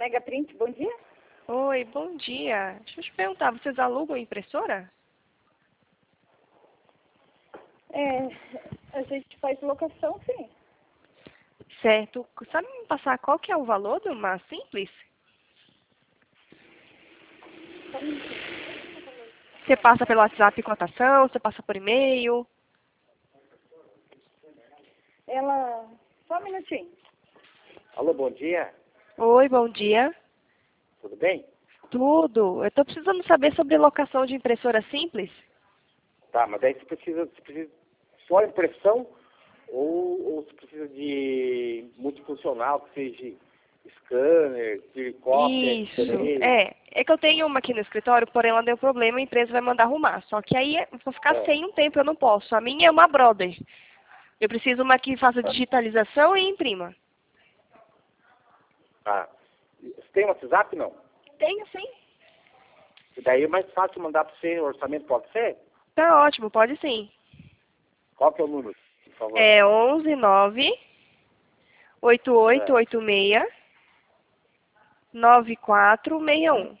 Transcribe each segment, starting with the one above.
Mega Print, bom dia. Oi, bom dia. Deixa eu te perguntar, vocês alugam impressora? A gente faz locação, sim. Certo. Sabe me passar qual que é o valor de uma simples? Você passa pelo WhatsApp cotação, você passa por e-mail? Só um minutinho. Alô, bom dia. Oi, bom dia. Tudo bem? Tudo. Eu estou precisando saber sobre locação de impressora simples. Tá, mas aí você precisa só impressão ou você precisa de multifuncional, que seja scanner, cópia, Isso. X-ray? É que eu tenho uma aqui no escritório, porém ela deu problema, a empresa vai mandar arrumar. Só que aí eu vou ficar sem um tempo, eu não posso. A minha é uma Brother. Eu preciso uma que faça digitalização e imprima. Tá. Você tem WhatsApp, não? Tenho sim. E daí é mais fácil mandar para você, o orçamento pode ser? Tá ótimo, pode sim. Qual que é o número, por favor? É 11 9 8886 9461.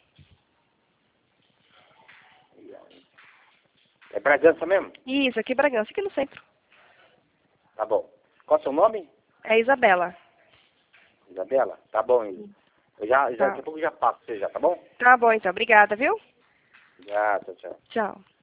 É Bragança mesmo? Isso, aqui em Bragança, aqui no centro. Tá bom. Qual é o seu nome? É Isabela. Isabela? Tá bom, Isa. Daqui Tá. a pouco eu já passo você já, tá bom? Tá bom então, obrigada, viu? Já, tchau, tchau. Tchau.